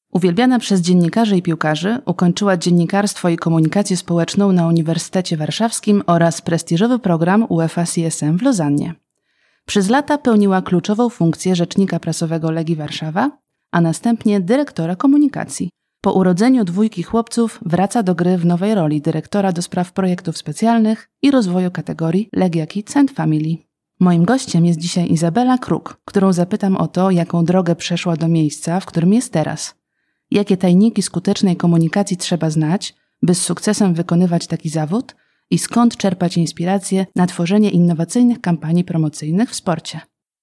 Uwielbiana przez dziennikarzy i piłkarzy, ukończyła dziennikarstwo i komunikację społeczną na Uniwersytecie Warszawskim oraz prestiżowy program UEFA CSM w Lozannie. Przez lata pełniła kluczową funkcję rzecznika prasowego Legii Warszawa, a następnie dyrektora komunikacji. Po urodzeniu dwójki chłopców wraca do gry w nowej roli dyrektora do spraw projektów specjalnych i rozwoju kategorii Legia Kids and Family. Moim gościem jest dzisiaj Izabela Kruk, którą zapytam o to, jaką drogę przeszła do miejsca, w którym jest teraz. Jakie tajniki skutecznej komunikacji trzeba znać, by z sukcesem wykonywać taki zawód i skąd czerpać inspirację na tworzenie innowacyjnych kampanii promocyjnych w sporcie.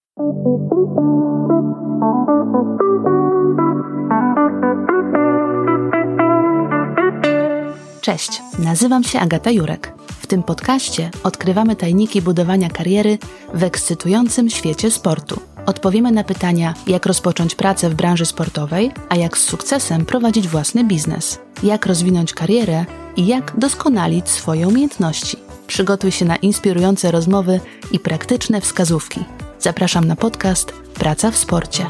Cześć, nazywam się Agata Jurek. W tym podcaście odkrywamy tajniki budowania kariery w ekscytującym świecie sportu. Odpowiemy na pytania, jak rozpocząć pracę w branży sportowej, a jak z sukcesem prowadzić własny biznes, jak rozwinąć karierę i jak doskonalić swoje umiejętności. Przygotuj się na inspirujące rozmowy i praktyczne wskazówki. Zapraszam na podcast Praca w sporcie.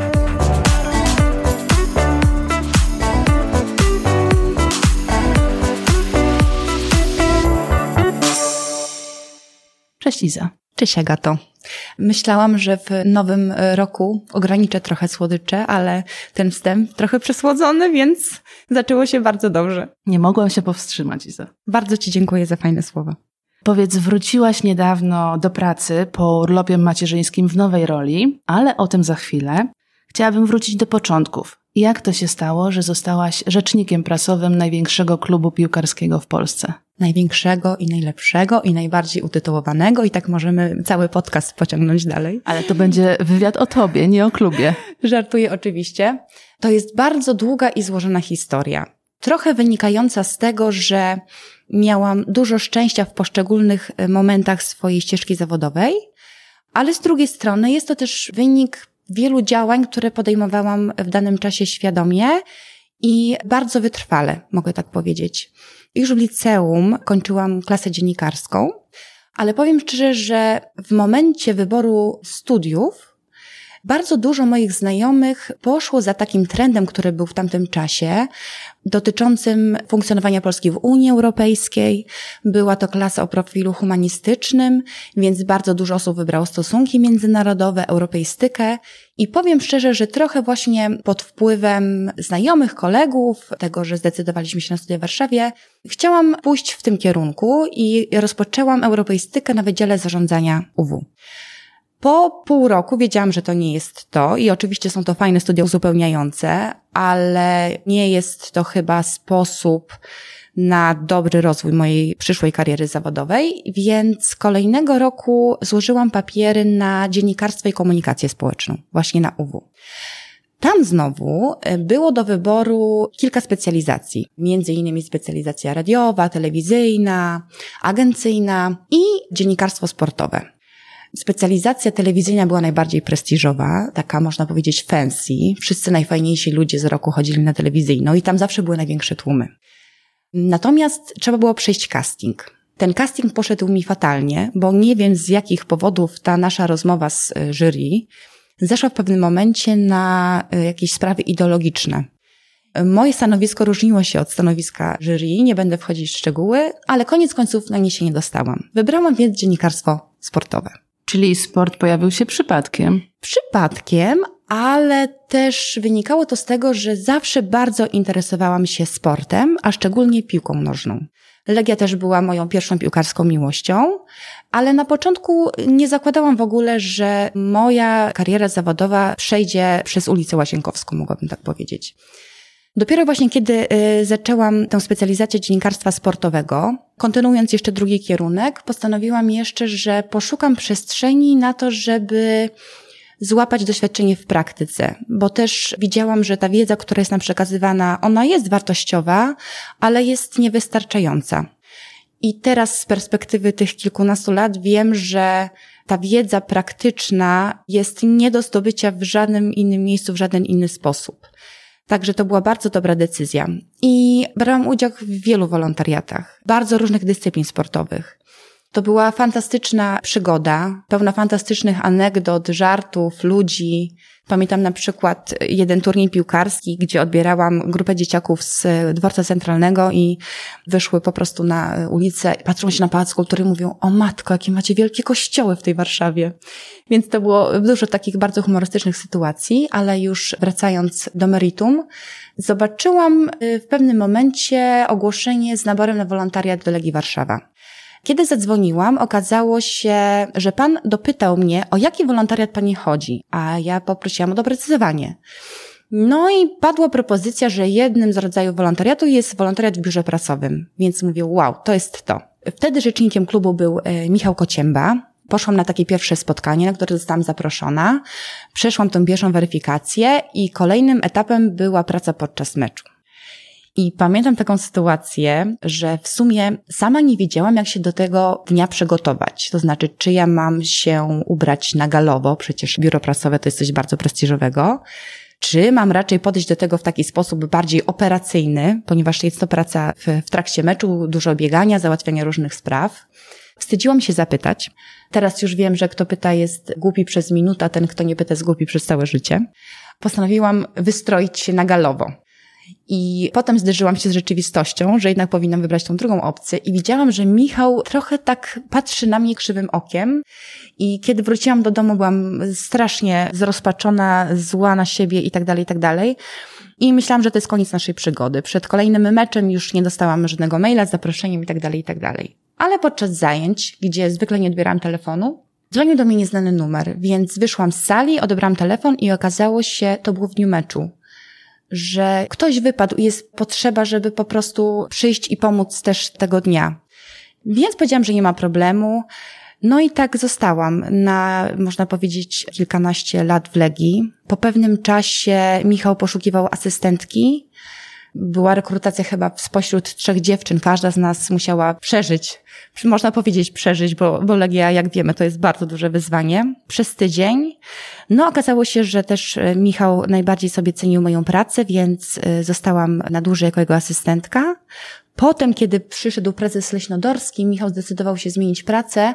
Cześć Iza. Cześć Agato. Myślałam, że w nowym roku ograniczę trochę słodycze, ale ten wstęp trochę przesłodzony, więc zaczęło się bardzo dobrze. Nie mogłam się powstrzymać, Iza. Bardzo Ci dziękuję za fajne słowa. Powiedz, wróciłaś niedawno do pracy po urlopie macierzyńskim w nowej roli, ale o tym za chwilę. Chciałabym wrócić do początków. Jak to się stało, że zostałaś rzecznikiem prasowym największego klubu piłkarskiego w Polsce? Największego i najlepszego i najbardziej utytułowanego i tak możemy cały podcast pociągnąć dalej. Ale to będzie wywiad o tobie, nie o klubie. Żartuję oczywiście. To jest bardzo długa i złożona historia. Trochę wynikająca z tego, że miałam dużo szczęścia w poszczególnych momentach swojej ścieżki zawodowej, ale z drugiej strony jest to też wynik wielu działań, które podejmowałam w danym czasie świadomie i bardzo wytrwale, mogę tak powiedzieć. Już w liceum kończyłam klasę dziennikarską, ale powiem szczerze, że w momencie wyboru studiów bardzo dużo moich znajomych poszło za takim trendem, który był w tamtym czasie, dotyczącym funkcjonowania Polski w Unii Europejskiej. Była to klasa o profilu humanistycznym, więc bardzo dużo osób wybrało stosunki międzynarodowe, europeistykę i powiem szczerze, że trochę właśnie pod wpływem znajomych, kolegów, tego, że zdecydowaliśmy się na studia w Warszawie, chciałam pójść w tym kierunku i rozpoczęłam europeistykę na Wydziale Zarządzania UW. Po pół roku wiedziałam, że to nie jest to i oczywiście są to fajne studia uzupełniające, ale nie jest to chyba sposób na dobry rozwój mojej przyszłej kariery zawodowej, więc kolejnego roku złożyłam papiery na dziennikarstwo i komunikację społeczną, właśnie na UW. Tam znowu było do wyboru kilka specjalizacji, między innymi specjalizacja radiowa, telewizyjna, agencyjna i dziennikarstwo sportowe. Specjalizacja telewizyjna była najbardziej prestiżowa, taka można powiedzieć fancy. Wszyscy najfajniejsi ludzie z roku chodzili na telewizyjną i tam zawsze były największe tłumy. Natomiast trzeba było przejść casting. Ten casting poszedł mi fatalnie, bo nie wiem z jakich powodów ta nasza rozmowa z jury zeszła w pewnym momencie na jakieś sprawy ideologiczne. Moje stanowisko różniło się od stanowiska jury, nie będę wchodzić w szczegóły, ale koniec końców na nie się nie dostałam. Wybrałam więc dziennikarstwo sportowe. Czyli sport pojawił się przypadkiem? Przypadkiem, ale też wynikało to z tego, że zawsze bardzo interesowałam się sportem, a szczególnie piłką nożną. Legia też była moją pierwszą piłkarską miłością, ale na początku nie zakładałam w ogóle, że moja kariera zawodowa przejdzie przez ulicę Łazienkowską, mogłabym tak powiedzieć. Dopiero właśnie kiedy zaczęłam tę specjalizację dziennikarstwa sportowego, kontynuując jeszcze drugi kierunek, postanowiłam jeszcze, że poszukam przestrzeni na to, żeby złapać doświadczenie w praktyce, bo też widziałam, że ta wiedza, która jest nam przekazywana, ona jest wartościowa, ale jest niewystarczająca. I teraz z perspektywy tych kilkunastu lat wiem, że ta wiedza praktyczna jest nie do zdobycia w żadnym innym miejscu, w żaden inny sposób. Także to była bardzo dobra decyzja. I brałam udział w wielu wolontariatach, bardzo różnych dyscyplin sportowych. To była fantastyczna przygoda, pełna fantastycznych anegdot, żartów, ludzi, Pamiętam na przykład jeden turniej piłkarski, gdzie odbierałam grupę dzieciaków z dworca centralnego i wyszły po prostu na ulicę, patrzą się na Pałac Kultury i mówią: o matko, jakie macie wielkie kościoły w tej Warszawie. Więc to było dużo takich bardzo humorystycznych sytuacji, ale już wracając do meritum, zobaczyłam w pewnym momencie ogłoszenie z naborem na wolontariat do Legii Warszawa. Kiedy zadzwoniłam, okazało się, że pan dopytał mnie, o jaki wolontariat pani chodzi, a ja poprosiłam o doprecyzowanie. No i padła propozycja, że jednym z rodzajów wolontariatu jest wolontariat w biurze prasowym, więc mówię: wow, to jest to. Wtedy rzecznikiem klubu był Michał Kocięba. Poszłam na takie pierwsze spotkanie, na które zostałam zaproszona. Przeszłam tą pierwszą weryfikację i kolejnym etapem była praca podczas meczu. I pamiętam taką sytuację, że w sumie sama nie wiedziałam, jak się do tego dnia przygotować. To znaczy, czy ja mam się ubrać na galowo, przecież biuro prasowe to jest coś bardzo prestiżowego, czy mam raczej podejść do tego w taki sposób bardziej operacyjny, ponieważ jest to praca w trakcie meczu, dużo biegania, załatwiania różnych spraw. Wstydziłam się zapytać. Teraz już wiem, że kto pyta jest głupi przez minutę, a ten, kto nie pyta, jest głupi przez całe życie. Postanowiłam wystroić się na galowo. I potem zderzyłam się z rzeczywistością, że jednak powinnam wybrać tą drugą opcję i widziałam, że Michał trochę tak patrzy na mnie krzywym okiem i kiedy wróciłam do domu, byłam strasznie zrozpaczona, zła na siebie i tak dalej, i tak dalej. I myślałam, że to jest koniec naszej przygody. Przed kolejnym meczem już nie dostałam żadnego maila z zaproszeniem i tak dalej, i tak dalej. Ale podczas zajęć, gdzie zwykle nie odbierałam telefonu, dzwonił do mnie nieznany numer, więc wyszłam z sali, odebrałam telefon i okazało się, to było w dniu meczu, że ktoś wypadł i jest potrzeba, żeby po prostu przyjść i pomóc też tego dnia. Więc powiedziałam, że nie ma problemu. No i tak zostałam na, można powiedzieć, kilkanaście lat w Legii. Po pewnym czasie Michał poszukiwał asystentki. Była rekrutacja chyba spośród 3 dziewczyn. Każda z nas musiała przeżyć, można powiedzieć przeżyć, bo Legia, jak wiemy, to jest bardzo duże wyzwanie. Przez tydzień. No okazało się, że też Michał najbardziej sobie cenił moją pracę, więc zostałam na dłużej jako jego asystentka. Potem, kiedy przyszedł prezes Leśnodorski, Michał zdecydował się zmienić pracę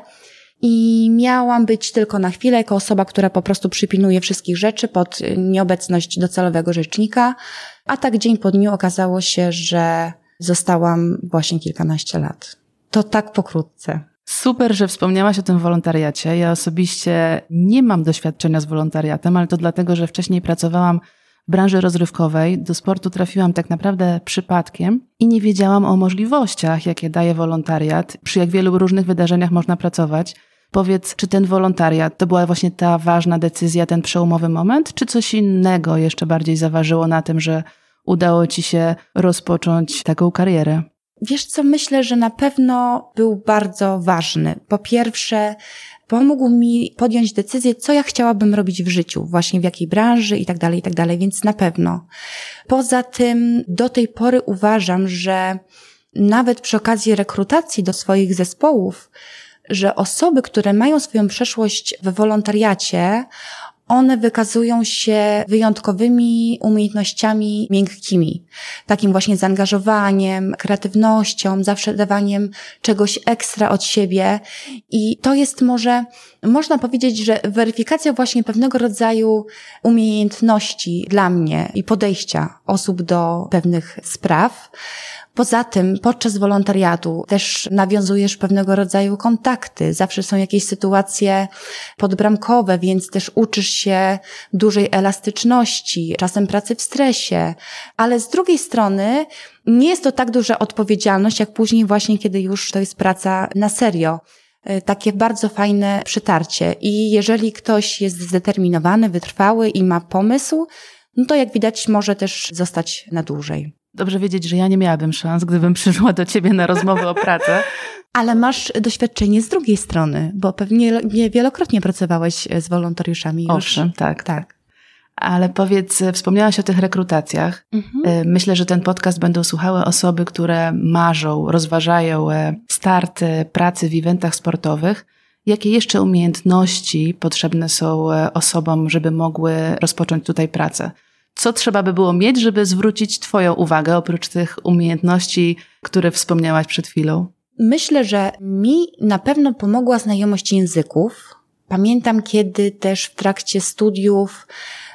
i miałam być tylko na chwilę jako osoba, która po prostu przypilnuje wszystkich rzeczy pod nieobecność docelowego rzecznika. A tak dzień po dniu okazało się, że zostałam właśnie kilkanaście lat. To tak pokrótce. Super, że wspomniałaś o tym wolontariacie. Ja osobiście nie mam doświadczenia z wolontariatem, ale to dlatego, że wcześniej pracowałam w branży rozrywkowej. Do sportu trafiłam tak naprawdę przypadkiem i nie wiedziałam o możliwościach, jakie daje wolontariat, przy jak wielu różnych wydarzeniach można pracować. Powiedz, czy ten wolontariat to była właśnie ta ważna decyzja, ten przełomowy moment, czy coś innego jeszcze bardziej zaważyło na tym, że udało ci się rozpocząć taką karierę? Wiesz co, myślę, że na pewno był bardzo ważny. Po pierwsze, pomógł mi podjąć decyzję, co ja chciałabym robić w życiu, właśnie w jakiej branży i tak dalej, więc na pewno. Poza tym do tej pory uważam, że nawet przy okazji rekrutacji do swoich zespołów, że osoby, które mają swoją przeszłość w wolontariacie, one wykazują się wyjątkowymi umiejętnościami miękkimi. Takim właśnie zaangażowaniem, kreatywnością, zawsze dawaniem czegoś ekstra od siebie. I to jest może, można powiedzieć, że weryfikacja właśnie pewnego rodzaju umiejętności dla mnie i podejścia osób do pewnych spraw. Poza tym, podczas wolontariatu też nawiązujesz pewnego rodzaju kontakty. Zawsze są jakieś sytuacje podbramkowe, więc też uczysz się dużej elastyczności, czasem pracy w stresie. Ale z drugiej strony nie jest to tak duża odpowiedzialność, jak później właśnie, kiedy już to jest praca na serio. Takie bardzo fajne przytarcie. I jeżeli ktoś jest zdeterminowany, wytrwały i ma pomysł, no to jak widać może też zostać na dłużej. Dobrze wiedzieć, że ja nie miałabym szans, gdybym przyszła do ciebie na rozmowę o pracę. Ale masz doświadczenie z drugiej strony, bo pewnie wielokrotnie pracowałeś z wolontariuszami już. Owszem, tak. Ale powiedz, wspomniałaś o tych rekrutacjach. Myślę, że ten podcast będą słuchały osoby, które marzą, rozważają start pracy w eventach sportowych. Jakie jeszcze umiejętności potrzebne są osobom, żeby mogły rozpocząć tutaj pracę? Co trzeba by było mieć, żeby zwrócić twoją uwagę, oprócz tych umiejętności, które wspomniałaś przed chwilą? Myślę, że mi na pewno pomogła znajomość języków. Pamiętam, kiedy też w trakcie studiów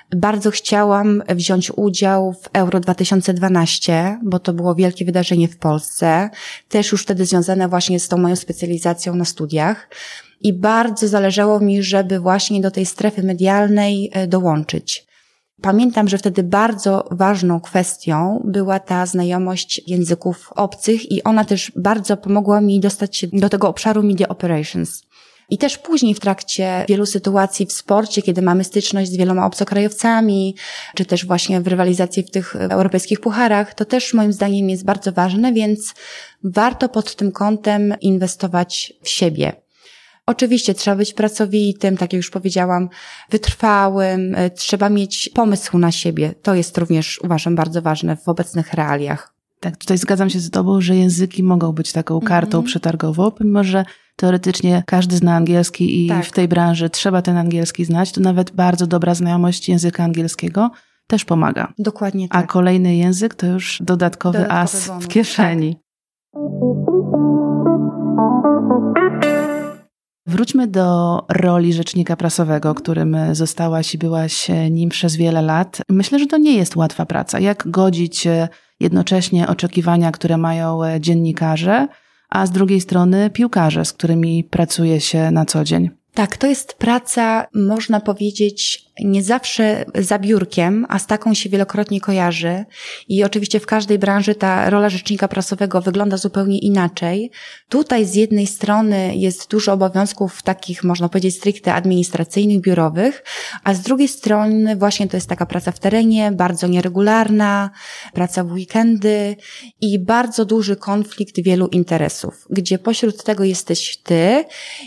Bardzo chciałam wziąć udział w Euro 2012, bo to było wielkie wydarzenie w Polsce, też już wtedy związane właśnie z tą moją specjalizacją na studiach. I bardzo zależało mi, żeby właśnie do tej strefy medialnej dołączyć. Pamiętam, że wtedy bardzo ważną kwestią była ta znajomość języków obcych i ona też bardzo pomogła mi dostać się do tego obszaru media operations. I też później w trakcie wielu sytuacji w sporcie, kiedy mamy styczność z wieloma obcokrajowcami, czy też właśnie w rywalizacji w tych europejskich pucharach, to też moim zdaniem jest bardzo ważne, więc warto pod tym kątem inwestować w siebie. Oczywiście trzeba być pracowitym, tak jak już powiedziałam, wytrwałym, trzeba mieć pomysł na siebie. To jest również, uważam, bardzo ważne w obecnych realiach. Tak, tutaj zgadzam się z Tobą, że języki mogą być taką kartą przetargową, pomimo że teoretycznie każdy zna angielski i w tej branży trzeba ten angielski znać, to nawet bardzo dobra znajomość języka angielskiego też pomaga. Dokładnie tak. A kolejny język to już dodatkowy as bonus w kieszeni. Tak. Wróćmy do roli rzecznika prasowego, którym zostałaś i byłaś nim przez wiele lat. Myślę, że to nie jest łatwa praca. Jak godzić jednocześnie oczekiwania, które mają dziennikarze, a z drugiej strony piłkarze, z którymi pracuje się na co dzień? Tak, to jest praca, można powiedzieć, nie zawsze za biurkiem, a z taką się wielokrotnie kojarzy. I oczywiście w każdej branży ta rola rzecznika prasowego wygląda zupełnie inaczej. Tutaj z jednej strony jest dużo obowiązków takich, można powiedzieć, stricte administracyjnych, biurowych, a z drugiej strony właśnie to jest taka praca w terenie, bardzo nieregularna, praca w weekendy i bardzo duży konflikt wielu interesów, gdzie pośród tego jesteś ty.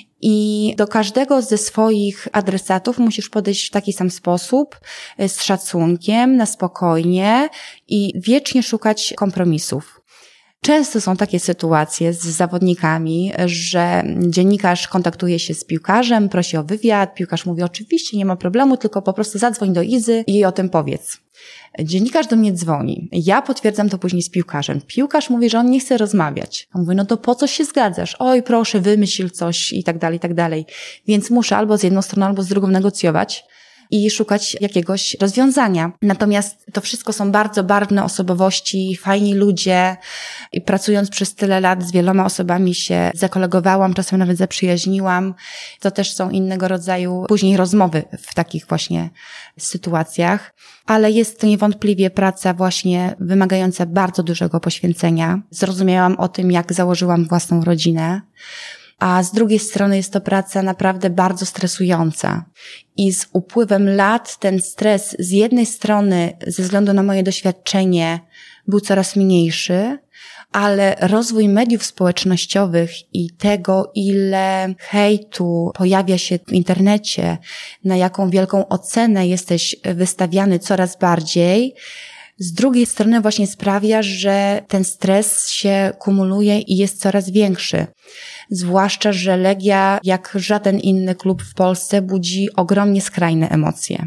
I do każdego ze swoich adresatów musisz podejść w taki sam sposób, z szacunkiem, na spokojnie i wiecznie szukać kompromisów. Często są takie sytuacje z zawodnikami, że dziennikarz kontaktuje się z piłkarzem, prosi o wywiad, piłkarz mówi oczywiście, nie ma problemu, tylko po prostu zadzwoń do Izy i jej o tym powiedz. Dziennikarz do mnie dzwoni. Ja potwierdzam to później z piłkarzem. Piłkarz mówi, że on nie chce rozmawiać. On mówi, no to po co się zgadzasz? Oj, proszę, wymyśl coś i tak dalej, i tak dalej. Więc muszę albo z jedną stroną, albo z drugą negocjować i szukać jakiegoś rozwiązania. Natomiast to wszystko są bardzo barwne osobowości, fajni ludzie i pracując przez tyle lat z wieloma osobami się zakolegowałam, czasem nawet zaprzyjaźniłam. To też są innego rodzaju później rozmowy w takich właśnie sytuacjach. Ale jest to niewątpliwie praca właśnie wymagająca bardzo dużego poświęcenia. Zrozumiałam o tym, jak założyłam własną rodzinę. A z drugiej strony jest to praca naprawdę bardzo stresująca. I z upływem lat ten stres z jednej strony ze względu na moje doświadczenie był coraz mniejszy, ale rozwój mediów społecznościowych i tego, ile hejtu pojawia się w internecie, na jaką wielką ocenę jesteś wystawiany coraz bardziej, z drugiej strony właśnie sprawia, że ten stres się kumuluje i jest coraz większy. Zwłaszcza, że Legia, jak żaden inny klub w Polsce, budzi ogromnie skrajne emocje.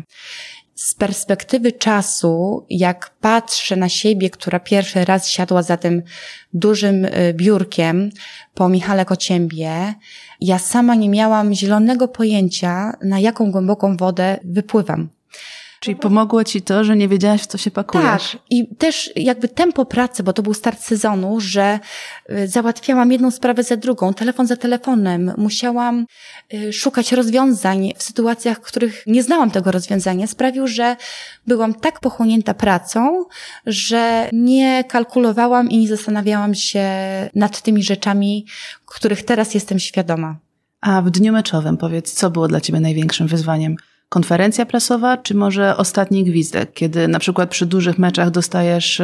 Z perspektywy czasu, jak patrzę na siebie, która pierwszy raz siadła za tym dużym biurkiem po Michale Kociębie, ja sama nie miałam zielonego pojęcia, na jaką głęboką wodę wypływam. Czyli pomogło ci to, że nie wiedziałaś, w co się pakujesz. Tak. I też jakby tempo pracy, bo to był start sezonu, że załatwiałam jedną sprawę za drugą, telefon za telefonem. Musiałam szukać rozwiązań w sytuacjach, w których nie znałam tego rozwiązania. Sprawił, że byłam tak pochłonięta pracą, że nie kalkulowałam i nie zastanawiałam się nad tymi rzeczami, których teraz jestem świadoma. A w dniu meczowym, powiedz, co było dla ciebie największym wyzwaniem? Konferencja prasowa, czy może ostatni gwizdek, kiedy na przykład przy dużych meczach dostajesz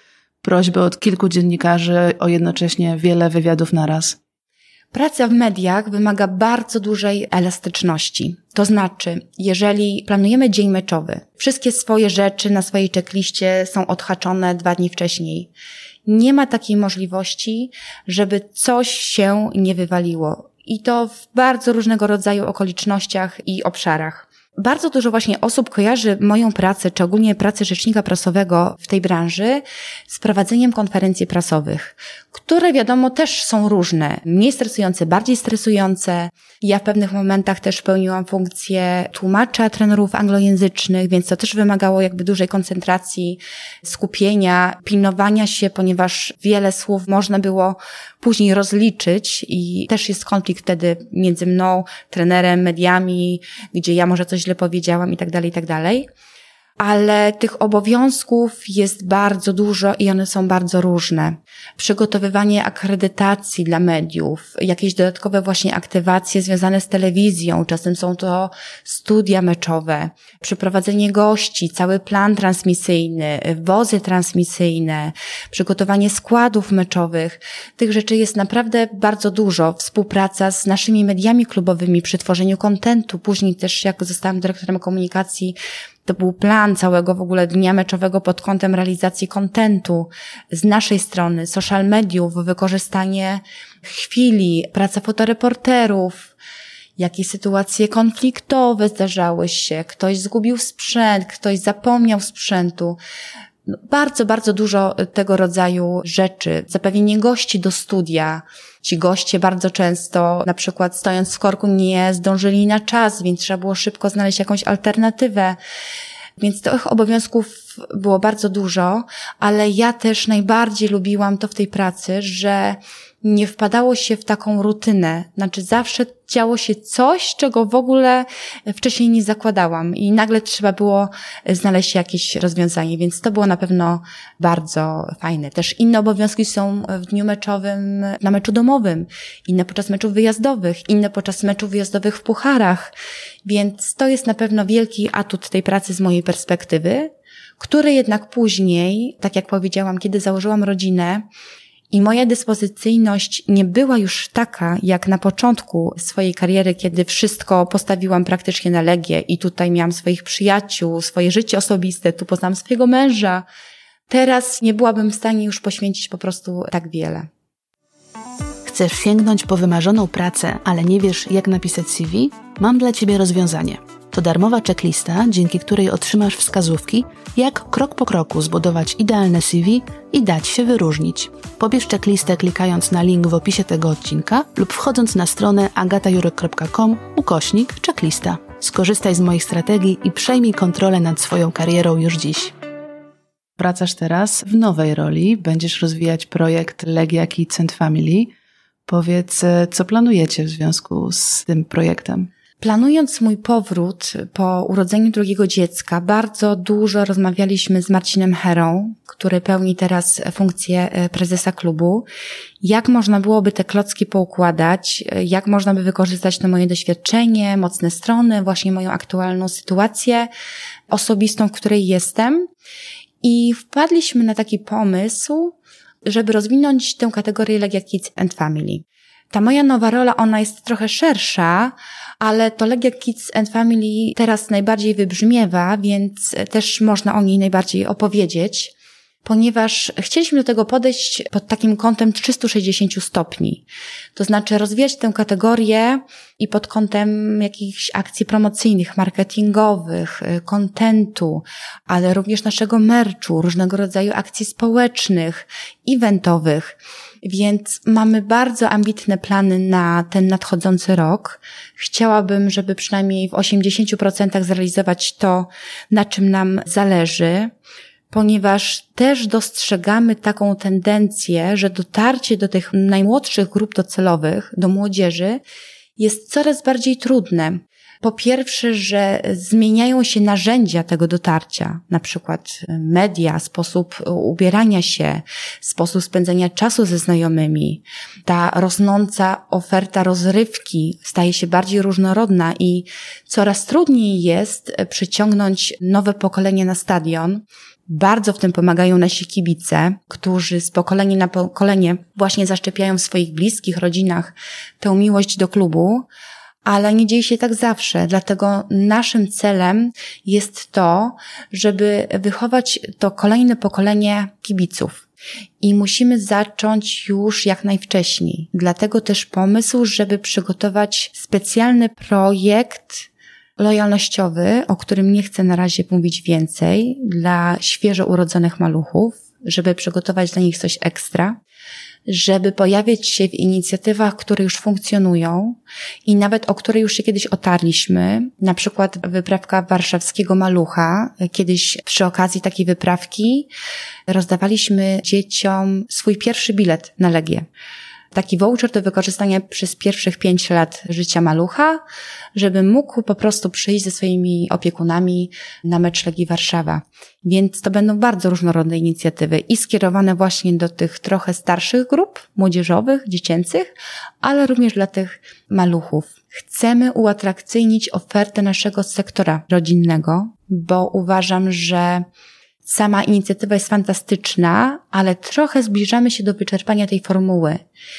prośbę od kilku dziennikarzy o jednocześnie wiele wywiadów naraz? Praca w mediach wymaga bardzo dużej elastyczności. To znaczy, jeżeli planujemy dzień meczowy, wszystkie swoje rzeczy na swojej checkliście są odhaczone 2 dni wcześniej. Nie ma takiej możliwości, żeby coś się nie wywaliło. I to w bardzo różnego rodzaju okolicznościach i obszarach. Bardzo dużo właśnie osób kojarzy moją pracę, czy ogólnie pracę rzecznika prasowego w tej branży z prowadzeniem konferencji prasowych, które wiadomo też są różne, mniej stresujące, bardziej stresujące. Ja w pewnych momentach też pełniłam funkcję tłumacza trenerów anglojęzycznych, więc to też wymagało jakby dużej koncentracji, skupienia, pilnowania się, ponieważ wiele słów można było później rozliczyć i też jest konflikt wtedy między mną, trenerem, mediami, gdzie ja może coś źle powiedziałam i tak dalej. Ale tych obowiązków jest bardzo dużo i one są bardzo różne. Przygotowywanie akredytacji dla mediów, jakieś dodatkowe właśnie aktywacje związane z telewizją, czasem są to studia meczowe, przyprowadzenie gości, cały plan transmisyjny, wozy transmisyjne, przygotowanie składów meczowych. Tych rzeczy jest naprawdę bardzo dużo. Współpraca z naszymi mediami klubowymi przy tworzeniu kontentu. Później też jak zostałam dyrektorem komunikacji, to był plan całego w ogóle dnia meczowego pod kątem realizacji kontentu z naszej strony, social mediów, wykorzystanie chwili, praca fotoreporterów, jakie sytuacje konfliktowe zdarzały się, ktoś zgubił sprzęt, ktoś zapomniał sprzętu. Bardzo, bardzo dużo tego rodzaju rzeczy. Zapewnienie gości do studia. Ci goście bardzo często, na przykład stojąc w korku, nie zdążyli na czas, więc trzeba było szybko znaleźć jakąś alternatywę. Więc tych obowiązków było bardzo dużo, ale ja też najbardziej lubiłam to w tej pracy, że nie wpadało się w taką rutynę. Znaczy zawsze działo się coś, czego w ogóle wcześniej nie zakładałam i nagle trzeba było znaleźć jakieś rozwiązanie, więc to było na pewno bardzo fajne. Też inne obowiązki są w dniu meczowym, na meczu domowym, inne podczas meczów wyjazdowych, inne podczas meczów wyjazdowych w pucharach, więc to jest na pewno wielki atut tej pracy z mojej perspektywy, który jednak później, tak jak powiedziałam, kiedy założyłam rodzinę, i moja dyspozycyjność nie była już taka, jak na początku swojej kariery, kiedy wszystko postawiłam praktycznie na Legię i tutaj miałam swoich przyjaciół, swoje życie osobiste, tu poznałam swojego męża. Teraz nie byłabym w stanie już poświęcić po prostu tak wiele. Chcesz sięgnąć po wymarzoną pracę, ale nie wiesz, jak napisać CV? Mam dla Ciebie rozwiązanie. To darmowa checklista, dzięki której otrzymasz wskazówki, jak krok po kroku zbudować idealne CV i dać się wyróżnić. Pobierz checklistę klikając na link w opisie tego odcinka lub wchodząc na stronę agatajurek.com/checklista. Skorzystaj z moich strategii i przejmij kontrolę nad swoją karierą już dziś. Wracasz teraz w nowej roli, będziesz rozwijać projekt Legia Kids and Family. Powiedz, co planujecie w związku z tym projektem? Planując mój powrót po urodzeniu drugiego dziecka, bardzo dużo rozmawialiśmy z Marcinem Herą, który pełni teraz funkcję prezesa klubu, jak można byłoby te klocki poukładać, jak można by wykorzystać to moje doświadczenie, mocne strony, właśnie moją aktualną sytuację osobistą, w której jestem. I wpadliśmy na taki pomysł, żeby rozwinąć tę kategorię Legia Kids and Family. Ta moja nowa rola, ona jest trochę szersza, ale to Legia Kids and Family teraz najbardziej wybrzmiewa, więc też można o niej najbardziej opowiedzieć, ponieważ chcieliśmy do tego podejść pod takim kątem 360 stopni. To znaczy rozwijać tę kategorię i pod kątem jakichś akcji promocyjnych, marketingowych, kontentu, ale również naszego merchu, różnego rodzaju akcji społecznych, eventowych. Więc mamy bardzo ambitne plany na ten nadchodzący rok. Chciałabym, żeby przynajmniej w 80% zrealizować to, na czym nam zależy, ponieważ też dostrzegamy taką tendencję, że dotarcie do tych najmłodszych grup docelowych, do młodzieży, jest coraz bardziej trudne. Po pierwsze, że zmieniają się narzędzia tego dotarcia, na przykład media, sposób ubierania się, sposób spędzania czasu ze znajomymi. Ta rosnąca oferta rozrywki staje się bardziej różnorodna i coraz trudniej jest przyciągnąć nowe pokolenie na stadion. Bardzo w tym pomagają nasi kibice, którzy z pokolenia na pokolenie właśnie zaszczepiają w swoich bliskich, rodzinach tę miłość do klubu. Ale nie dzieje się tak zawsze, dlatego naszym celem jest to, żeby wychować to kolejne pokolenie kibiców. I musimy zacząć już jak najwcześniej. Dlatego też pomysł, żeby przygotować specjalny projekt lojalnościowy, o którym nie chcę na razie mówić więcej, dla świeżo urodzonych maluchów, żeby przygotować dla nich coś ekstra, żeby pojawić się w inicjatywach, które już funkcjonują i nawet o które już się kiedyś otarliśmy. Na przykład wyprawka warszawskiego malucha. Kiedyś przy okazji takiej wyprawki rozdawaliśmy dzieciom swój pierwszy bilet na Legię. Taki voucher do wykorzystania przez pierwszych 5 lat życia malucha, żeby mógł po prostu przyjść ze swoimi opiekunami na mecz Legii Warszawa. Więc to będą bardzo różnorodne inicjatywy i skierowane właśnie do tych trochę starszych grup młodzieżowych, dziecięcych, ale również dla tych maluchów. Chcemy uatrakcyjnić ofertę naszego sektora rodzinnego, bo uważam, że sama inicjatywa jest fantastyczna, ale trochę zbliżamy się do wyczerpania tej formuły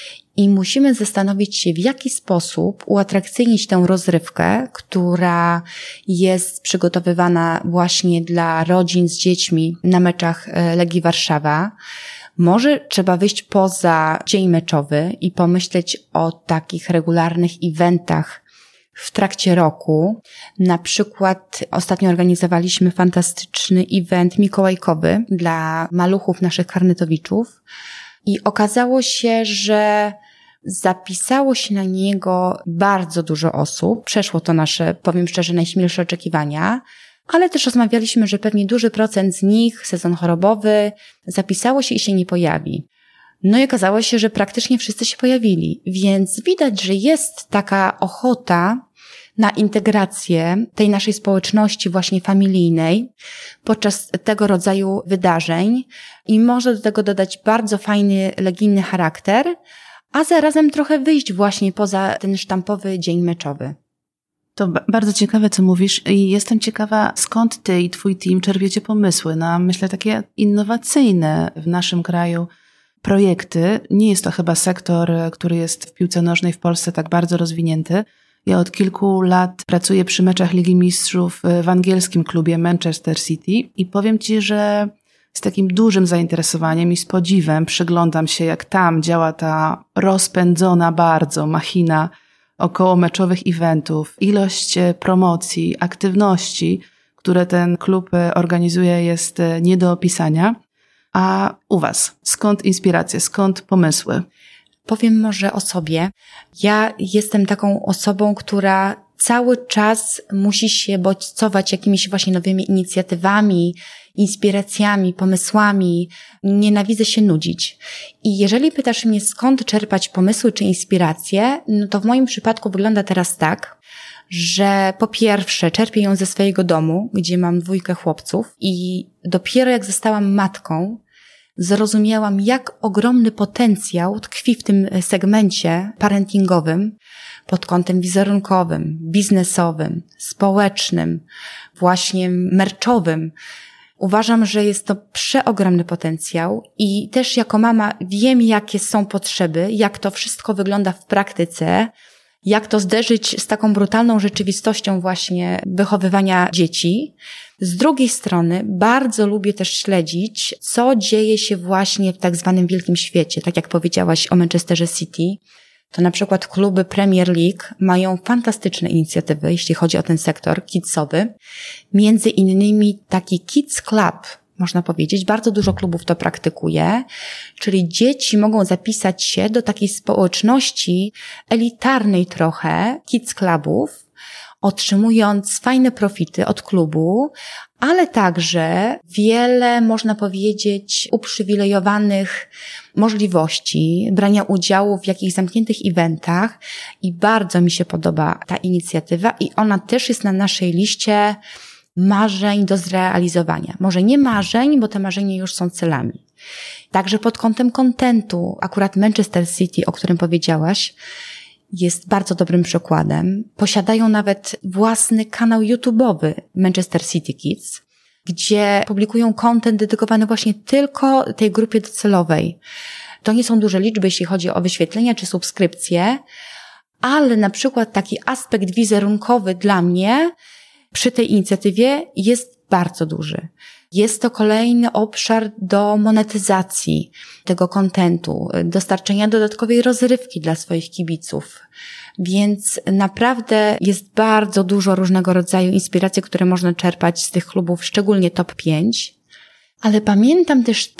i musimy zastanowić się, w jaki sposób uatrakcyjnić tę rozrywkę, która jest przygotowywana właśnie dla rodzin z dziećmi na meczach Legii Warszawa. Może trzeba wyjść poza dzień meczowy i pomyśleć o takich regularnych eventach w trakcie roku. Na przykład ostatnio organizowaliśmy fantastyczny event mikołajkowy dla maluchów naszych karnetowiczów i okazało się, że zapisało się na niego bardzo dużo osób. Przeszło to nasze, powiem szczerze, najśmielsze oczekiwania, ale też rozmawialiśmy, że pewnie duży procent z nich, sezon chorobowy, zapisało się i się nie pojawi. No i okazało się, że praktycznie wszyscy się pojawili, więc widać, że jest taka ochota na integrację tej naszej społeczności właśnie familijnej podczas tego rodzaju wydarzeń i może do tego dodać bardzo fajny, legijny charakter, a zarazem trochę wyjść właśnie poza ten sztampowy dzień meczowy. To bardzo ciekawe, co mówisz i jestem ciekawa, skąd ty i twój team czerpiecie pomysły na, myślę, takie innowacyjne w naszym kraju projekty. Nie jest to chyba sektor, który jest w piłce nożnej w Polsce tak bardzo rozwinięty. Ja od kilku lat pracuję przy meczach Ligi Mistrzów w angielskim klubie Manchester City i powiem ci, że z takim dużym zainteresowaniem i z podziwem przyglądam się, jak tam działa ta rozpędzona bardzo machina około meczowych eventów. Ilość promocji, aktywności, które ten klub organizuje, jest nie do opisania. A u was? Skąd inspiracje? Skąd pomysły? Powiem może o sobie. Ja jestem taką osobą, która cały czas musi się bodźcować jakimiś właśnie nowymi inicjatywami, inspiracjami, pomysłami. Nienawidzę się nudzić. I jeżeli pytasz mnie, skąd czerpać pomysły czy inspiracje, no to w moim przypadku wygląda teraz tak, że po pierwsze czerpię ją ze swojego domu, gdzie mam 2 chłopców i dopiero jak zostałam matką, zrozumiałam, jak ogromny potencjał tkwi w tym segmencie parentingowym pod kątem wizerunkowym, biznesowym, społecznym, właśnie merczowym. Uważam, że jest to przeogromny potencjał i też jako mama wiem, jakie są potrzeby, jak to wszystko wygląda w praktyce, jak to zderzyć z taką brutalną rzeczywistością właśnie wychowywania dzieci. Z drugiej strony bardzo lubię też śledzić, co dzieje się właśnie w tak zwanym wielkim świecie. Tak jak powiedziałaś o Manchesterze City, to na przykład kluby Premier League mają fantastyczne inicjatywy, jeśli chodzi o ten sektor kidsowy. Między innymi taki Kids Club, można powiedzieć, bardzo dużo klubów to praktykuje, czyli dzieci mogą zapisać się do takiej społeczności elitarnej trochę, kids clubów, otrzymując fajne profity od klubu, ale także wiele, można powiedzieć, uprzywilejowanych możliwości brania udziału w jakichś zamkniętych eventach i bardzo mi się podoba ta inicjatywa i ona też jest na naszej liście marzeń do zrealizowania. Może nie marzeń, bo te marzenia już są celami. Także pod kątem kontentu, akurat Manchester City, o którym powiedziałaś, jest bardzo dobrym przykładem. Posiadają nawet własny kanał YouTube'owy Manchester City Kids, gdzie publikują content dedykowany właśnie tylko tej grupie docelowej. To nie są duże liczby, jeśli chodzi o wyświetlenia czy subskrypcje, ale na przykład taki aspekt wizerunkowy dla mnie przy tej inicjatywie jest bardzo duży. Jest to kolejny obszar do monetyzacji tego kontentu, dostarczenia dodatkowej rozrywki dla swoich kibiców. Więc naprawdę jest bardzo dużo różnego rodzaju inspiracji, które można czerpać z tych klubów, szczególnie top 5. Ale pamiętam też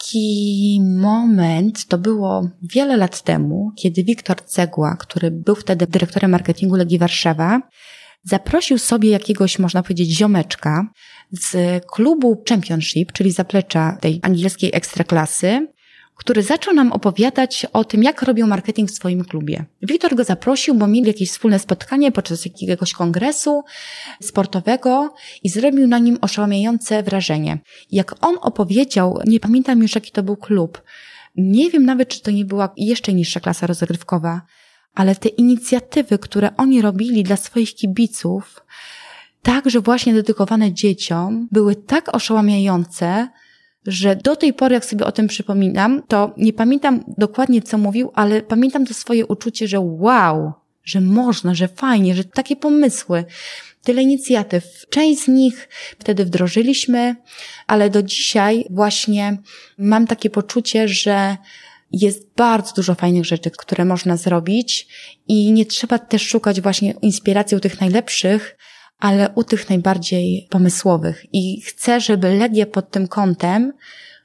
taki moment, to było wiele lat temu, kiedy Wiktor Cegła, który był wtedy dyrektorem marketingu Legii Warszawa, zaprosił sobie jakiegoś, można powiedzieć, ziomeczka z klubu Championship, czyli zaplecza tej angielskiej ekstraklasy, który zaczął nam opowiadać o tym, jak robią marketing w swoim klubie. Wiktor go zaprosił, bo mieli jakieś wspólne spotkanie podczas jakiegoś kongresu sportowego i zrobił na nim oszałamiające wrażenie. Jak on opowiedział, nie pamiętam już, jaki to był klub, nie wiem nawet, czy to nie była jeszcze niższa klasa rozgrywkowa, ale te inicjatywy, które oni robili dla swoich kibiców, także właśnie dedykowane dzieciom, były tak oszałamiające, że do tej pory, jak sobie o tym przypominam, to nie pamiętam dokładnie, co mówił, ale pamiętam to swoje uczucie, że wow, że można, że fajnie, że takie pomysły, tyle inicjatyw. Część z nich wtedy wdrożyliśmy, ale do dzisiaj właśnie mam takie poczucie, że jest bardzo dużo fajnych rzeczy, które można zrobić i nie trzeba też szukać właśnie inspiracji u tych najlepszych, ale u tych najbardziej pomysłowych. I chcę, żeby Legia pod tym kątem,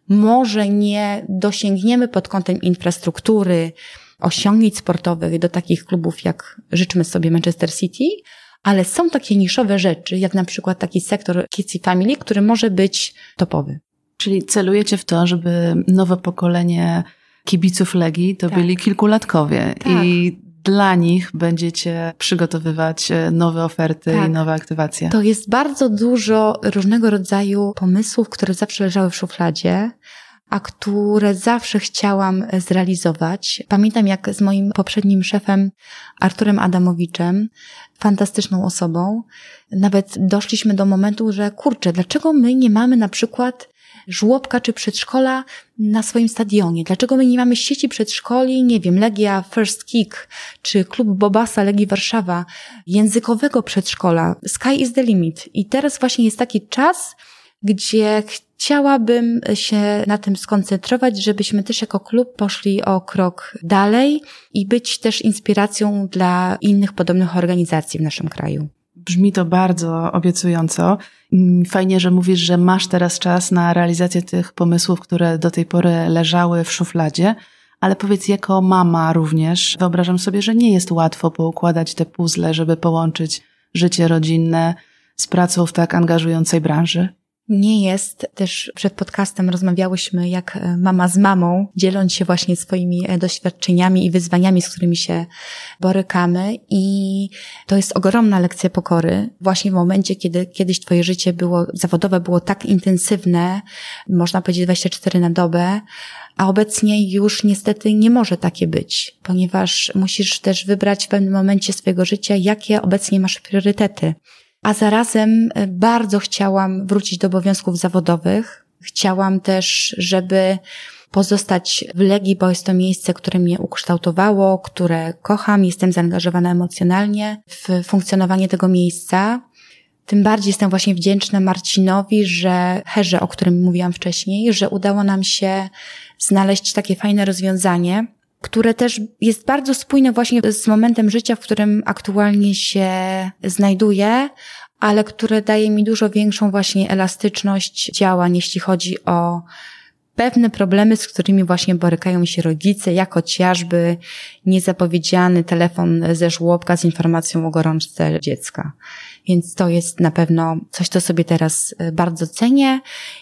może nie dosięgniemy pod kątem infrastruktury, osiągnięć sportowych do takich klubów, jak życzymy sobie Manchester City, ale są takie niszowe rzeczy, jak na przykład taki sektor Kids i Family, który może być topowy. Czyli celujecie w to, żeby nowe pokolenie kibiców Legii to byli kilkulatkowie i dla nich będziecie przygotowywać nowe oferty i nowe aktywacje. To jest bardzo dużo różnego rodzaju pomysłów, które zawsze leżały w szufladzie, a które zawsze chciałam zrealizować. Pamiętam, jak z moim poprzednim szefem Arturem Adamowiczem, fantastyczną osobą, nawet doszliśmy do momentu, że kurczę, dlaczego my nie mamy na przykład żłobka czy przedszkola na swoim stadionie? Dlaczego my nie mamy sieci przedszkoli, nie wiem, Legia First Kick, czy klub Bobasa Legii Warszawa, językowego przedszkola? Sky is the limit. I teraz właśnie jest taki czas, gdzie chciałabym się na tym skoncentrować, żebyśmy też jako klub poszli o krok dalej i być też inspiracją dla innych podobnych organizacji w naszym kraju. Brzmi to bardzo obiecująco. Fajnie, że mówisz, że masz teraz czas na realizację tych pomysłów, które do tej pory leżały w szufladzie, ale powiedz, jako mama również, wyobrażam sobie, że nie jest łatwo poukładać te puzzle, żeby połączyć życie rodzinne z pracą w tak angażującej branży. Nie jest. Też przed podcastem rozmawiałyśmy jak mama z mamą, dzieląc się właśnie swoimi doświadczeniami i wyzwaniami, z którymi się borykamy. I to jest ogromna lekcja pokory. Właśnie w momencie, kiedy kiedyś twoje życie zawodowe było tak intensywne, można powiedzieć 24 na dobę, a obecnie już niestety nie może takie być, ponieważ musisz też wybrać w pewnym momencie swojego życia, jakie obecnie masz priorytety. A zarazem bardzo chciałam wrócić do obowiązków zawodowych. Chciałam też, żeby pozostać w Legii, bo jest to miejsce, które mnie ukształtowało, które kocham, jestem zaangażowana emocjonalnie w funkcjonowanie tego miejsca. Tym bardziej jestem właśnie wdzięczna Marcinowi, Herze, o którym mówiłam wcześniej, że udało nam się znaleźć takie fajne rozwiązanie, które też jest bardzo spójne właśnie z momentem życia, w którym aktualnie się znajduję, ale które daje mi dużo większą właśnie elastyczność działań, jeśli chodzi o pewne problemy, z którymi właśnie borykają się rodzice, jak chociażby niezapowiedziany telefon ze żłobka z informacją o gorączce dziecka. Więc to jest na pewno coś, co sobie teraz bardzo cenię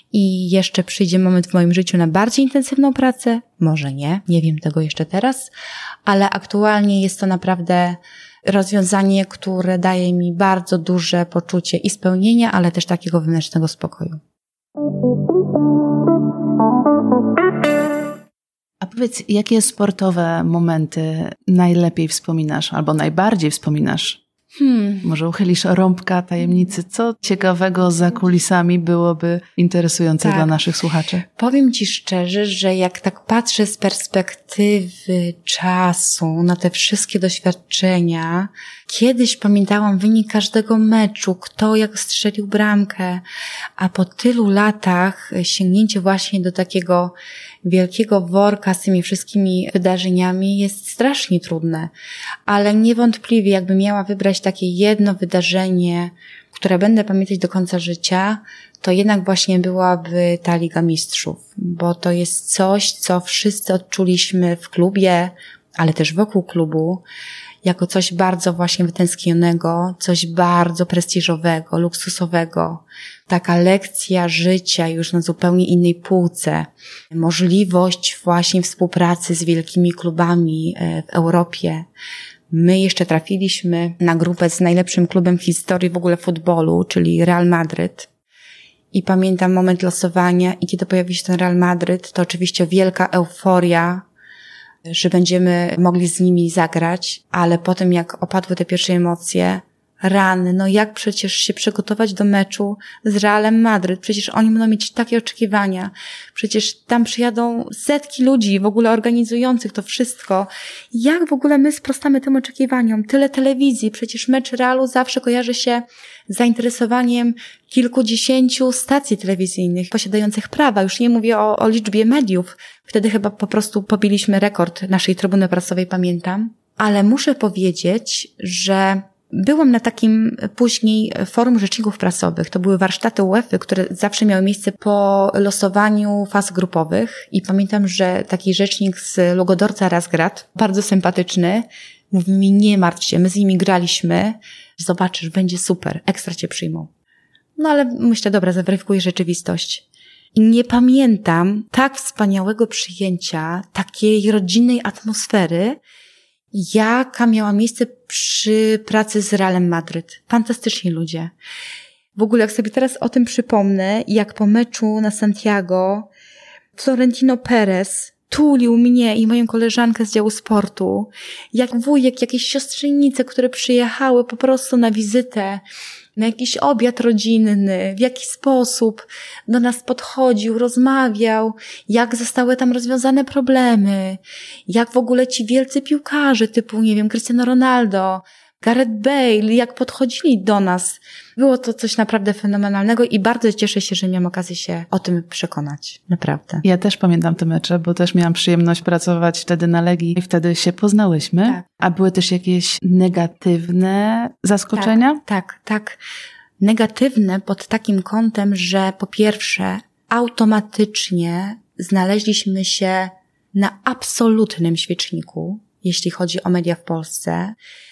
i jeszcze przyjdzie moment w moim życiu na bardziej intensywną pracę. Może nie wiem tego jeszcze teraz, ale aktualnie jest to naprawdę rozwiązanie, które daje mi bardzo duże poczucie i spełnienia, ale też takiego wewnętrznego spokoju. A powiedz, jakie sportowe momenty najlepiej wspominasz albo najbardziej wspominasz? Może uchylisz rąbka tajemnicy, co ciekawego za kulisami byłoby interesujące dla naszych słuchaczy? Powiem Ci szczerze, że jak tak patrzę z perspektywy czasu na te wszystkie doświadczenia, Kiedyś pamiętałam wynik każdego meczu, kto jak strzelił bramkę, a po tylu latach sięgnięcie właśnie do takiego wielkiego worka z tymi wszystkimi wydarzeniami jest strasznie trudne. Ale niewątpliwie jakbym miała wybrać takie jedno wydarzenie, które będę pamiętać do końca życia, to jednak właśnie byłaby ta Liga Mistrzów, bo to jest coś, co wszyscy odczuliśmy w klubie, ale też wokół klubu, jako coś bardzo właśnie wytęsknionego, coś bardzo prestiżowego, luksusowego. Taka lekcja życia już na zupełnie innej półce. Możliwość właśnie współpracy z wielkimi klubami w Europie. My jeszcze trafiliśmy na grupę z najlepszym klubem w historii w ogóle futbolu, czyli Real Madryt. I pamiętam moment losowania i kiedy pojawił się ten Real Madryt, to oczywiście wielka euforia, że będziemy mogli z nimi zagrać, ale potem jak opadły te pierwsze emocje, rany, no jak przecież się przygotować do meczu z Realem Madryt? Przecież oni będą mieć takie oczekiwania. Przecież tam przyjadą setki ludzi w ogóle organizujących to wszystko. Jak w ogóle my sprostamy tym oczekiwaniom? Tyle telewizji, przecież mecz Realu zawsze kojarzy się z zainteresowaniem kilkudziesięciu stacji telewizyjnych posiadających prawa. Już nie mówię o liczbie mediów. Wtedy chyba po prostu pobiliśmy rekord naszej trybuny prasowej, pamiętam. Ale muszę powiedzieć, że byłam na takim później forum rzeczników prasowych. To były warsztaty UEFA, które zawsze miały miejsce po losowaniu faz grupowych. I pamiętam, że taki rzecznik z Lugodorca Razgrad, bardzo sympatyczny, mówi mi: nie martw się, my z nimi graliśmy, zobaczysz, będzie super, ekstra cię przyjmą. No ale myślę, dobra, zweryfikuję rzeczywistość. I nie pamiętam tak wspaniałego przyjęcia, takiej rodzinnej atmosfery, jaka miała miejsce przy pracy z Realem Madryt. Fantastyczni ludzie. W ogóle jak sobie teraz o tym przypomnę, jak po meczu na Santiago Florentino Perez tulił mnie i moją koleżankę z działu sportu, jak wujek, jakieś siostrzenice, które przyjechały po prostu na wizytę, na jakiś obiad rodzinny, w jaki sposób do nas podchodził, rozmawiał, jak zostały tam rozwiązane problemy, jak w ogóle ci wielcy piłkarze typu, nie wiem, Cristiano Ronaldo, Gareth Bale, jak podchodzili do nas. Było to coś naprawdę fenomenalnego i bardzo cieszę się, że miałam okazję się o tym przekonać. Naprawdę. Ja też pamiętam te mecze, bo też miałam przyjemność pracować wtedy na Legii i wtedy się poznałyśmy. Tak. A były też jakieś negatywne zaskoczenia? Tak. Negatywne pod takim kątem, że po pierwsze automatycznie znaleźliśmy się na absolutnym świeczniku, jeśli chodzi o media w Polsce.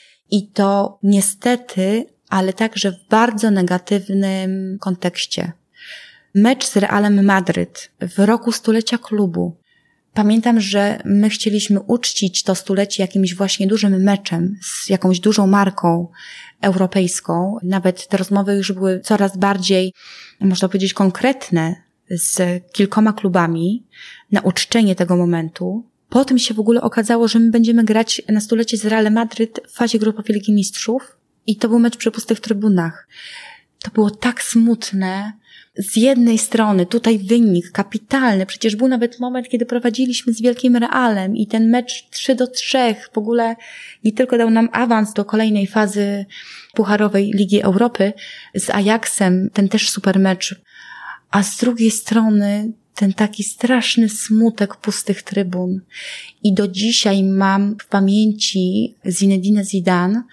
I to niestety, ale także w bardzo negatywnym kontekście. Mecz z Realem Madryt w roku stulecia klubu. Pamiętam, że my chcieliśmy uczcić to stulecie jakimś właśnie dużym meczem z jakąś dużą marką europejską. Nawet te rozmowy już były coraz bardziej, można powiedzieć, konkretne z kilkoma klubami na uczczenie tego momentu. Potem się w ogóle okazało, że my będziemy grać na stulecie z Realem Madryt w fazie grupowej Ligi Mistrzów i to był mecz przy pustych trybunach. To było tak smutne. Z jednej strony tutaj wynik kapitalny, przecież był nawet moment, kiedy prowadziliśmy z Wielkim Realem i ten mecz 3-3 w ogóle nie tylko dał nam awans do kolejnej fazy pucharowej Ligi Europy z Ajaxem, ten też super mecz, a z drugiej strony ten taki straszny smutek pustych trybun. I do dzisiaj mam w pamięci Zinedine Zidane,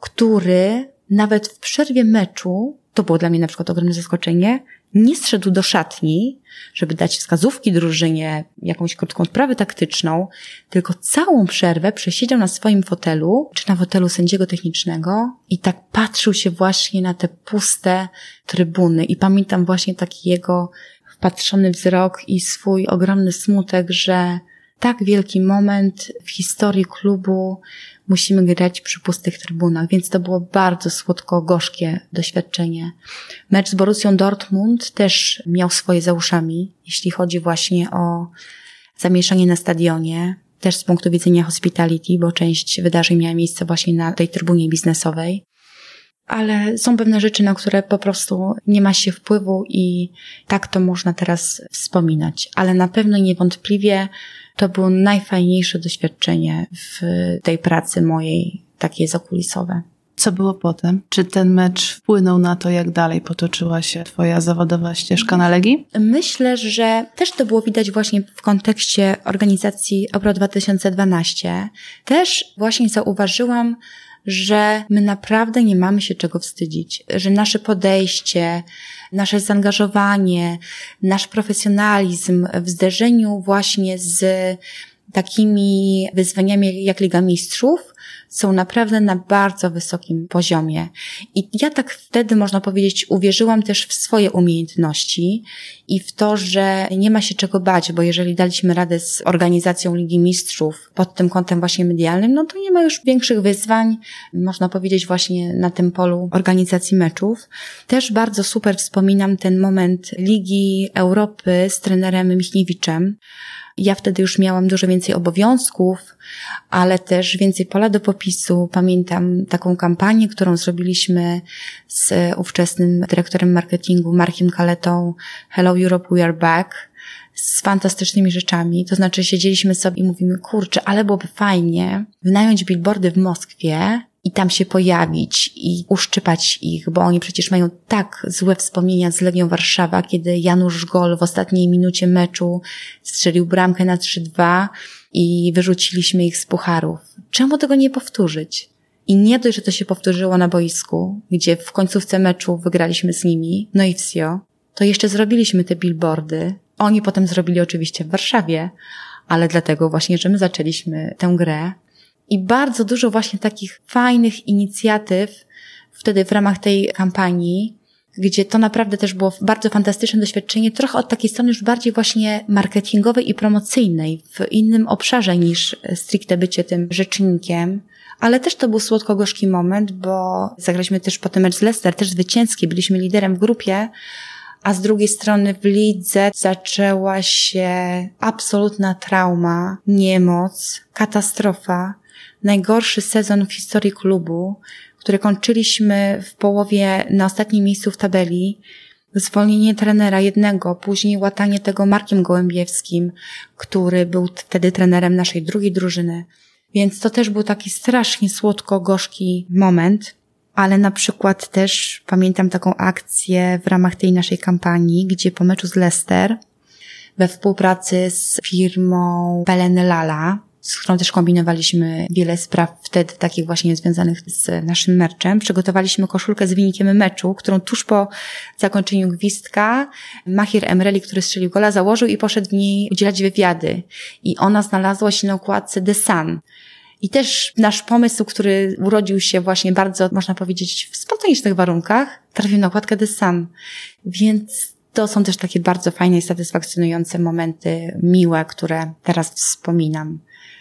który nawet w przerwie meczu, to było dla mnie na przykład ogromne zaskoczenie, nie zszedł do szatni, żeby dać wskazówki drużynie, jakąś krótką odprawę taktyczną, tylko całą przerwę przesiedział na swoim fotelu, czy na fotelu sędziego technicznego i tak patrzył się właśnie na te puste trybuny. I pamiętam właśnie taki jego wpatrzony wzrok i swój ogromny smutek, że tak wielki moment w historii klubu musimy grać przy pustych trybunach, więc to było bardzo słodko-gorzkie doświadczenie. Mecz z Borussią Dortmund też miał swoje za uszami, jeśli chodzi właśnie o zamieszanie na stadionie, też z punktu widzenia hospitality, bo część wydarzeń miała miejsce właśnie na tej trybunie biznesowej. Ale są pewne rzeczy, na które po prostu nie ma się wpływu i tak to można teraz wspominać. Ale na pewno niewątpliwie to było najfajniejsze doświadczenie w tej pracy mojej, takie zakulisowe. Co było potem? Czy ten mecz wpłynął na to, jak dalej potoczyła się twoja zawodowa ścieżka na Legii? Myślę, że też to było widać właśnie w kontekście organizacji Euro 2012. Też właśnie zauważyłam, że my naprawdę nie mamy się czego wstydzić, że nasze podejście, nasze zaangażowanie, nasz profesjonalizm w zderzeniu właśnie z takimi wyzwaniami jak Liga Mistrzów są naprawdę na bardzo wysokim poziomie. I ja tak wtedy, można powiedzieć, uwierzyłam też w swoje umiejętności i w to, że nie ma się czego bać, bo jeżeli daliśmy radę z organizacją Ligi Mistrzów pod tym kątem właśnie medialnym, no to nie ma już większych wyzwań, można powiedzieć, właśnie na tym polu organizacji meczów. Też bardzo super wspominam ten moment Ligi Europy z trenerem Michniewiczem. Ja wtedy już miałam dużo więcej obowiązków, ale też więcej pola do popisu. Pamiętam taką kampanię, którą zrobiliśmy z ówczesnym dyrektorem marketingu Markiem Kaletą, Hello Europe, we are back, z fantastycznymi rzeczami. To znaczy siedzieliśmy sobie i mówimy, kurczę, ale byłoby fajnie wynająć billboardy w Moskwie i tam się pojawić i uszczypać ich, bo oni przecież mają tak złe wspomnienia z Legią Warszawa, kiedy Janusz Gol w ostatniej minucie meczu strzelił bramkę na 3-2 i wyrzuciliśmy ich z pucharów. Czemu tego nie powtórzyć? I nie dość, że to się powtórzyło na boisku, gdzie w końcówce meczu wygraliśmy z nimi, no i wsio, to jeszcze zrobiliśmy te billboardy. Oni potem zrobili oczywiście w Warszawie, ale dlatego właśnie, że my zaczęliśmy tę grę. I bardzo dużo właśnie takich fajnych inicjatyw wtedy w ramach tej kampanii, gdzie to naprawdę też było bardzo fantastyczne doświadczenie, trochę od takiej strony już bardziej właśnie marketingowej i promocyjnej, w innym obszarze niż stricte bycie tym rzecznikiem. Ale też to był słodko-gorzki moment, bo zagraliśmy też potem mecz z Leicester, też zwycięski, byliśmy liderem w grupie, a z drugiej strony w lidze zaczęła się absolutna trauma, niemoc, katastrofa. Najgorszy sezon w historii klubu, który kończyliśmy w połowie na ostatnim miejscu w tabeli. Zwolnienie trenera jednego, później łatanie tego Markiem Gołębiewskim, który był wtedy trenerem naszej drugiej drużyny. Więc to też był taki strasznie słodko-gorzki moment. Ale na przykład też pamiętam taką akcję w ramach tej naszej kampanii, gdzie po meczu z Leicester we współpracy z firmą Pelen Lala, z którą też kombinowaliśmy wiele spraw wtedy takich właśnie związanych z naszym merczem. Przygotowaliśmy koszulkę z wynikiem meczu, którą tuż po zakończeniu gwizdka Mahir Emreli, który strzelił gola, założył i poszedł w niej udzielać wywiady. I ona znalazła się na okładce The Sun. I też nasz pomysł, który urodził się właśnie bardzo, można powiedzieć, w spontanicznych warunkach, trafił na okładkę The Sun. Więc to są też takie bardzo fajne i satysfakcjonujące momenty, miłe, które teraz wspominam.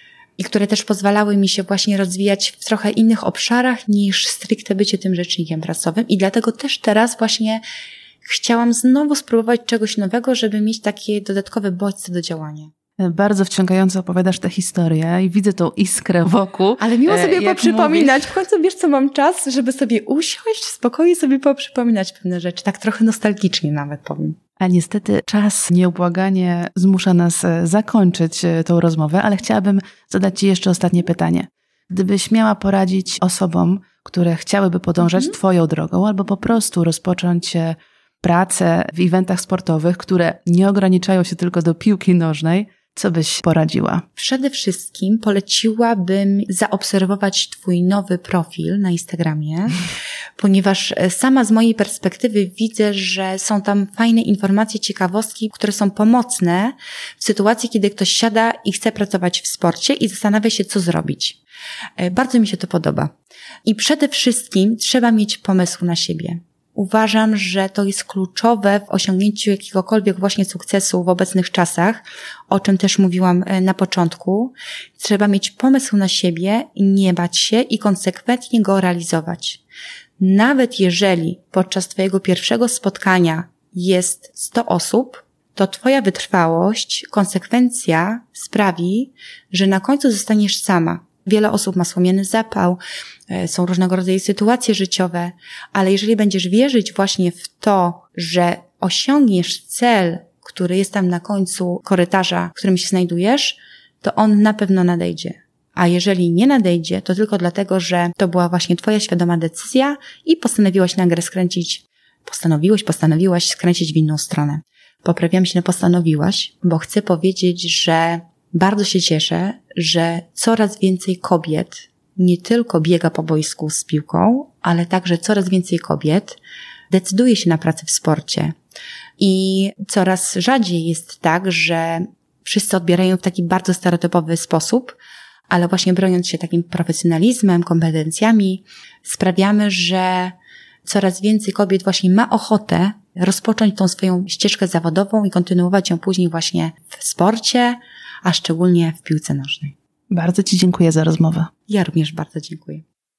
I które też pozwalały mi się właśnie rozwijać w trochę innych obszarach niż stricte bycie tym rzecznikiem prasowym. I dlatego też teraz właśnie chciałam znowu spróbować czegoś nowego, żeby mieć takie dodatkowe bodźce do działania. Bardzo wciągająco opowiadasz tę historię i widzę tą iskrę wokół. Ale miło sobie poprzypominać. W końcu wiesz co, mam czas, żeby sobie usiąść, spokojnie sobie poprzypominać pewne rzeczy. Tak trochę nostalgicznie nawet powiem. A niestety czas nieubłaganie zmusza nas zakończyć tą rozmowę, ale chciałabym zadać Ci jeszcze ostatnie pytanie. Gdybyś miała poradzić osobom, które chciałyby podążać Twoją drogą albo po prostu rozpocząć pracę w eventach sportowych, które nie ograniczają się tylko do piłki nożnej, co byś poradziła? Przede wszystkim poleciłabym zaobserwować Twój nowy profil na Instagramie, ponieważ sama z mojej perspektywy widzę, że są tam fajne informacje, ciekawostki, które są pomocne w sytuacji, kiedy ktoś siada i chce pracować w sporcie i zastanawia się, co zrobić. Bardzo mi się to podoba. I przede wszystkim trzeba mieć pomysł na siebie. Uważam, że to jest kluczowe w osiągnięciu jakiegokolwiek właśnie sukcesu w obecnych czasach, o czym też mówiłam na początku. Trzeba mieć pomysł na siebie, nie bać się i konsekwentnie go realizować. Nawet jeżeli podczas Twojego pierwszego spotkania jest 100 osób, to Twoja wytrwałość, konsekwencja sprawi, że na końcu zostaniesz sama. Wiele osób ma słomiany zapał, są różnego rodzaju sytuacje życiowe, ale jeżeli będziesz wierzyć właśnie w to, że osiągniesz cel, który jest tam na końcu korytarza, w którym się znajdujesz, to on na pewno nadejdzie. A jeżeli nie nadejdzie, to tylko dlatego, że to była właśnie twoja świadoma decyzja i postanowiłaś nagle postanowiłaś skręcić w inną stronę. Poprawiam się na postanowiłaś, bo chcę powiedzieć, że bardzo się cieszę, że coraz więcej kobiet nie tylko biega po boisku z piłką, ale także coraz więcej kobiet decyduje się na pracę w sporcie. I coraz rzadziej jest tak, że wszyscy odbierają w taki bardzo stereotypowy sposób, ale właśnie broniąc się takim profesjonalizmem, kompetencjami, sprawiamy, że coraz więcej kobiet właśnie ma ochotę rozpocząć tą swoją ścieżkę zawodową i kontynuować ją później właśnie w sporcie, a szczególnie w piłce nożnej. Bardzo Ci dziękuję za rozmowę. Ja również bardzo dziękuję.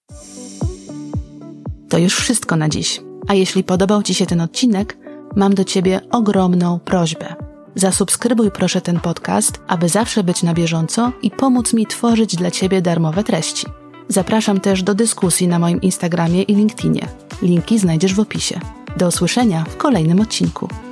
To już wszystko na dziś. A jeśli podobał Ci się ten odcinek, mam do Ciebie ogromną prośbę. Zasubskrybuj proszę ten podcast, aby zawsze być na bieżąco i pomóc mi tworzyć dla Ciebie darmowe treści. Zapraszam też do dyskusji na moim Instagramie i LinkedInie. Linki znajdziesz w opisie. Do usłyszenia w kolejnym odcinku.